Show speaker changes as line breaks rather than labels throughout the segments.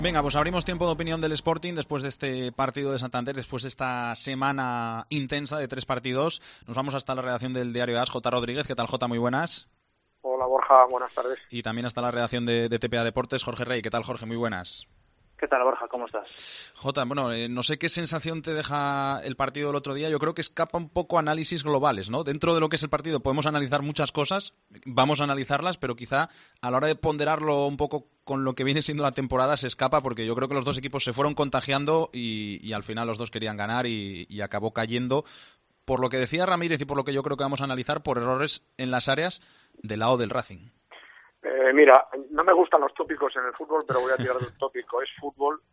Venga, pues abrimos tiempo de opinión del Sporting después de este partido de Santander, después de esta semana intensa de 3 partidos. Nos vamos hasta la redacción del diario AS, J. Rodríguez. ¿Qué tal, J? Muy buenas.
Hola, Borja, buenas tardes.
Y también hasta la redacción de TPA Deportes, Jorge Rey. ¿Qué tal, Jorge? Muy buenas.
¿Qué tal, Borja? ¿Cómo estás?
Jota, bueno, no sé qué sensación te deja el partido del otro día. Yo creo que escapa un poco a análisis globales, ¿no? Dentro de lo que es el partido podemos analizar muchas cosas, vamos a analizarlas, pero quizá a la hora de ponderarlo un poco con lo que viene siendo la temporada se escapa, porque yo creo que los dos equipos se fueron contagiando y al final los dos querían ganar y acabó cayendo, por lo que decía Ramírez y por lo que yo creo que vamos a analizar, por errores en las áreas del lado del Racing.
Mira, no me gustan los tópicos en el fútbol, pero voy a tirar del tópico. Es fútbol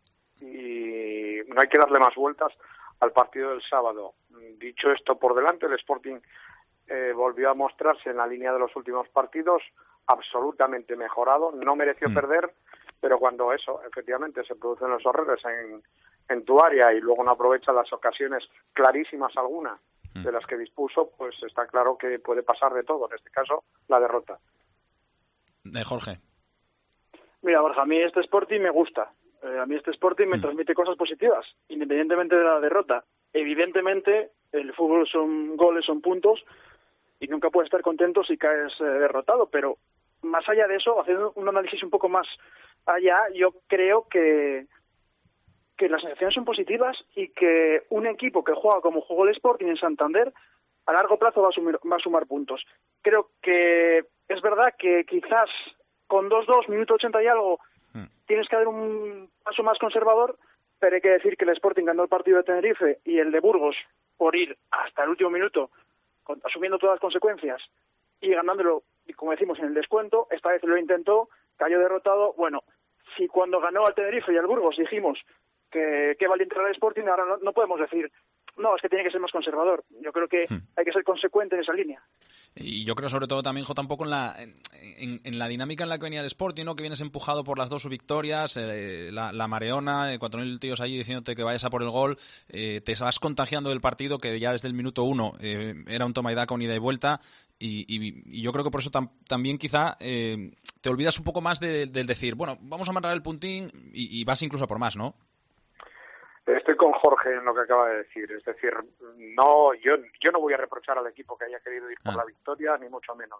y no hay que darle más vueltas al partido del sábado. Dicho esto por delante, el Sporting volvió a mostrarse en la línea de los últimos partidos, absolutamente mejorado, no mereció perder, pero cuando eso, efectivamente, se producen los errores en tu área y luego no aprovecha las ocasiones clarísimas algunas de las que dispuso, pues está claro que puede pasar de todo, en este caso, la derrota.
Jorge.
Mira, Borja, a mí este Sporting me gusta. A mí este Sporting me transmite cosas positivas, independientemente de la derrota. Evidentemente, el fútbol son goles, son puntos, y nunca puedes estar contento si caes derrotado. Pero más allá de eso, haciendo un análisis un poco más allá, yo creo que las sensaciones son positivas y que un equipo que juega como jugó el Sporting en Santander, a largo plazo va a sumar puntos. Creo que es verdad que quizás con 2-2, minuto 80 y algo, tienes que dar un paso más conservador, pero hay que decir que el Sporting ganó el partido de Tenerife y el de Burgos por ir hasta el último minuto, asumiendo todas las consecuencias y ganándolo, como decimos, en el descuento. Esta vez lo intentó, cayó derrotado. Bueno, si cuando ganó al Tenerife y al Burgos dijimos que valiente era el Sporting, ahora no podemos decir no, es que tiene que ser más conservador. Yo creo que hay que ser consecuente en esa línea.
Y yo creo sobre todo también, Jota, un poco en la dinámica en la que venía el Sporting, ¿no? Que vienes empujado por las dos victorias, la mareona, 4.000 tíos allí diciéndote que vayas a por el gol, te vas contagiando del partido que ya desde el minuto 1 era un toma y daca, un ida y vuelta, y yo creo que por eso también quizá te olvidas un poco más del decir, bueno, vamos a amarrar el puntín y vas incluso a por más, ¿no?
Estoy con Jorge en lo que acaba de decir, es decir, no, yo no voy a reprochar al equipo que haya querido ir por la victoria, ni mucho menos.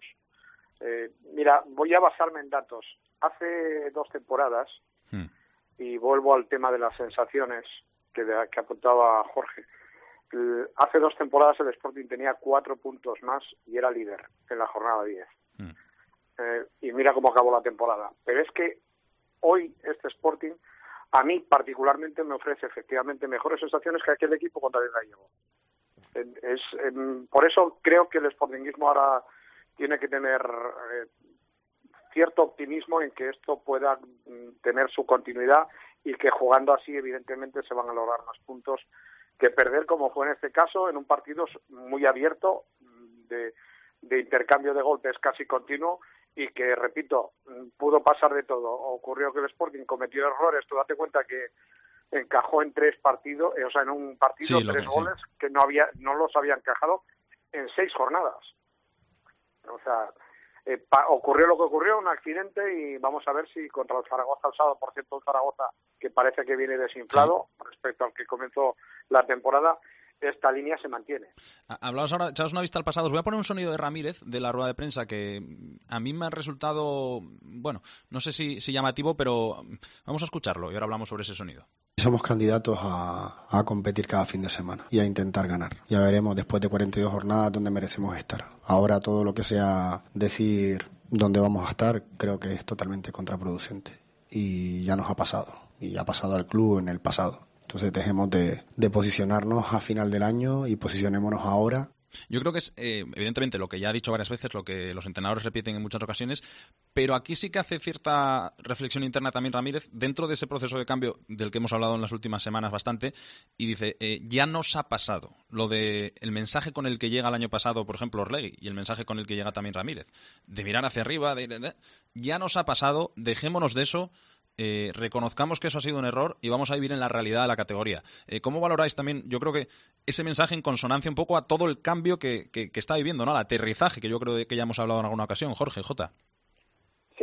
Mira, voy a basarme en datos. Hace 2 temporadas, y vuelvo al tema de las sensaciones que apuntaba Jorge, hace 2 temporadas el Sporting tenía 4 puntos más y era líder en la jornada 10. Y mira cómo acabó la temporada. Pero es que hoy este Sporting a mí particularmente me ofrece efectivamente mejores sensaciones que aquel equipo contra el Gallego. Por eso creo que el sportinguismo ahora tiene que tener cierto optimismo en que esto pueda tener su continuidad y que jugando así evidentemente se van a lograr más puntos que perder, como fue en este caso, en un partido muy abierto de intercambio de golpes casi continuo, y que, repito, pudo pasar de todo. Ocurrió que el Sporting cometió errores. Tú date cuenta que encajó en 3 partidos, o sea, en un partido 3 goles que no los había encajado en 6 jornadas. O sea, ocurrió lo que ocurrió, un accidente, y vamos a ver si contra el Zaragoza el sábado, por cierto, el Zaragoza, que parece que viene desinflado respecto al que comenzó la temporada, esta línea se mantiene.
Hablabas ahora, echaos una vista al pasado. Os voy a poner un sonido de Ramírez de la rueda de prensa que a mí me ha resultado, bueno, no sé si llamativo, pero vamos a escucharlo y ahora hablamos sobre ese sonido.
Somos candidatos a competir cada fin de semana y a intentar ganar. Ya veremos después de 42 jornadas dónde merecemos estar. Ahora todo lo que sea decir dónde vamos a estar creo que es totalmente contraproducente. Y ya nos ha pasado. Y ha pasado al club en el pasado. Entonces dejemos de posicionarnos a final del año y posicionémonos ahora.
Yo creo que es, evidentemente, lo que ya ha dicho varias veces, lo que los entrenadores repiten en muchas ocasiones, pero aquí sí que hace cierta reflexión interna también Ramírez, dentro de ese proceso de cambio del que hemos hablado en las últimas semanas bastante, y dice, ya nos ha pasado lo de el mensaje con el que llega el año pasado, por ejemplo, Orlegui, y el mensaje con el que llega también Ramírez, de mirar hacia arriba, ya nos ha pasado, dejémonos de eso, reconozcamos que eso ha sido un error y vamos a vivir en la realidad de la categoría. ¿Cómo valoráis también, yo creo que ese mensaje en consonancia un poco a todo el cambio que está viviendo, ¿no? Al aterrizaje, que yo creo que ya hemos hablado en alguna ocasión, Jorge, Jota?
Sí, lo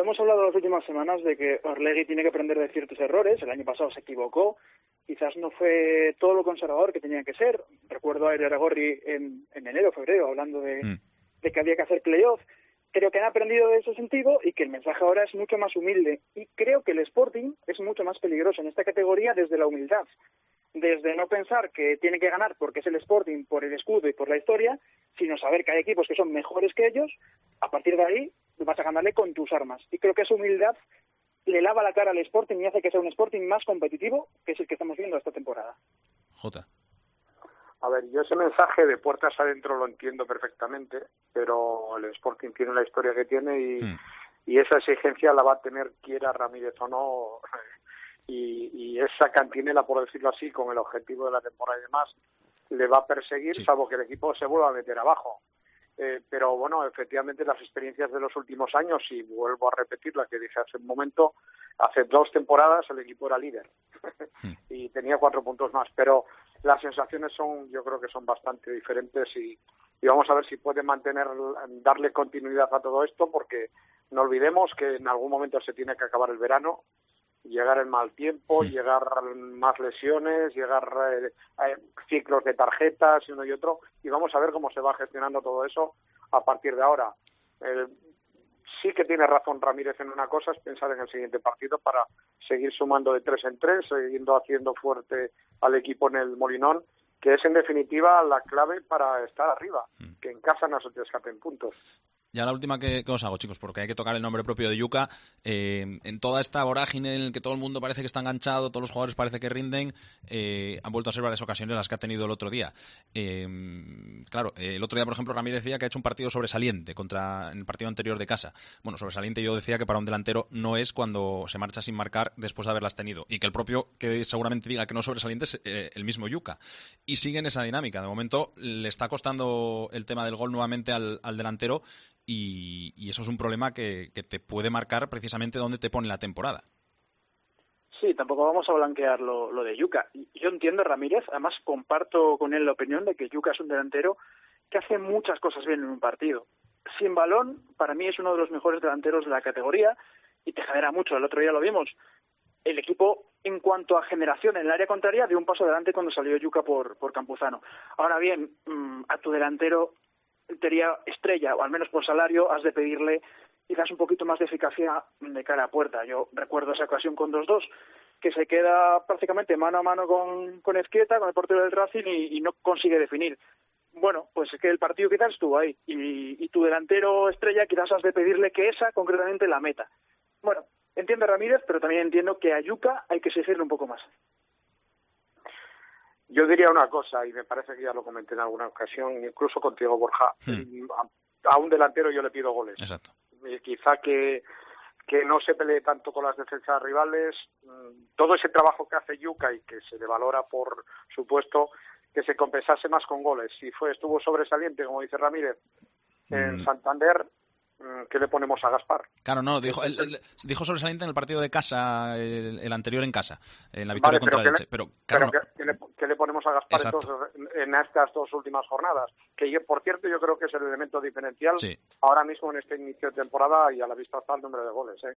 hemos hablado las últimas semanas de que Orlegui tiene que aprender de ciertos errores. El año pasado se equivocó, quizás no fue todo lo conservador que tenía que ser. Recuerdo a Iraragorri en enero, febrero, hablando de que había que hacer playoff. Creo que han aprendido de ese sentido y que el mensaje ahora es mucho más humilde. Y creo que el Sporting es mucho más peligroso en esta categoría desde la humildad. Desde no pensar que tiene que ganar porque es el Sporting, por el escudo y por la historia, sino saber que hay equipos que son mejores que ellos. A partir de ahí vas a ganarle con tus armas. Y creo que esa humildad le lava la cara al Sporting y hace que sea un Sporting más competitivo, que es el que estamos viendo esta temporada.
Jota.
A ver, yo ese mensaje de puertas adentro lo entiendo perfectamente, pero el Sporting tiene la historia que tiene y esa exigencia la va a tener quiera Ramírez o no, y esa cantinela, por decirlo así, con el objetivo de la temporada y demás, le va a perseguir, salvo que el equipo se vuelva a meter abajo. Pero bueno, efectivamente las experiencias de los últimos años, y vuelvo a repetir la que dije hace un momento, hace 2 temporadas el equipo era líder y tenía 4 puntos más, pero las sensaciones yo creo que son bastante diferentes y vamos a ver si puede darle continuidad a todo esto, porque no olvidemos que en algún momento se tiene que acabar el verano, llegar el mal tiempo, llegar más lesiones, llegar ciclos de tarjetas y uno y otro, y vamos a ver cómo se va gestionando todo eso a partir de ahora. Sí que tiene razón Ramírez en una cosa, es pensar en el siguiente partido para seguir sumando de 3 en 3, siguiendo haciendo fuerte al equipo en el Molinón, que es en definitiva la clave para estar arriba, que en casa no se te escapen puntos.
Ya la última que os hago, chicos, porque hay que tocar el nombre propio de Yuka. En toda esta vorágine en la que todo el mundo parece que está enganchado, todos los jugadores parece que rinden, han vuelto a ser varias ocasiones las que ha tenido el otro día. Claro, el otro día, por ejemplo, Ramírez decía que ha hecho un partido sobresaliente en el partido anterior de casa. Bueno, sobresaliente yo decía que para un delantero no es cuando se marcha sin marcar después de haberlas tenido. Y que el propio, que seguramente diga que no sobresaliente, es el mismo Yuka. Y sigue en esa dinámica. De momento le está costando el tema del gol nuevamente al delantero. Y eso es un problema que te puede marcar precisamente dónde te pone la temporada.
Sí, tampoco vamos a blanquear lo de Yuka. Yo entiendo a Ramírez, además comparto con él la opinión de que Yuka es un delantero que hace muchas cosas bien en un partido. Sin balón, para mí es uno de los mejores delanteros de la categoría y te genera mucho. El otro día lo vimos. El equipo, en cuanto a generación en el área contraria, dio un paso adelante cuando salió Yuka por Campuzano. Ahora bien, a tu delantero sería estrella, o al menos por salario, has de pedirle quizás un poquito más de eficacia de cara a puerta. Yo recuerdo esa ocasión con 2-2, que se queda prácticamente mano a mano con Ezquieta, con el portero del Racing, y no consigue definir. Bueno, pues es que el partido quizás estuvo ahí, y tu delantero estrella quizás has de pedirle que esa, concretamente, la meta. Bueno, entiendo a Ramírez, pero también entiendo que a Yuka hay que exigirle un poco más.
Yo diría una cosa, y me parece que ya lo comenté en alguna ocasión, incluso contigo, Borja. A un delantero yo le pido goles.
Exacto.
Quizá que no se pelee tanto con las defensas rivales. Todo ese trabajo que hace Yuka y que se le valora, por supuesto, que se compensase más con goles. Si estuvo sobresaliente, como dice Ramírez, en Santander, ¿qué le ponemos a Gaspar?
Claro, no, dijo sobresaliente en el partido de casa, el anterior en casa, en la victoria contra el Elche. Pero
¿qué le ponemos a Gaspar en estas 2 últimas jornadas? Que yo, por cierto, yo creo que es el elemento diferencial ahora mismo en este inicio de temporada, y a la vista está el número de goles.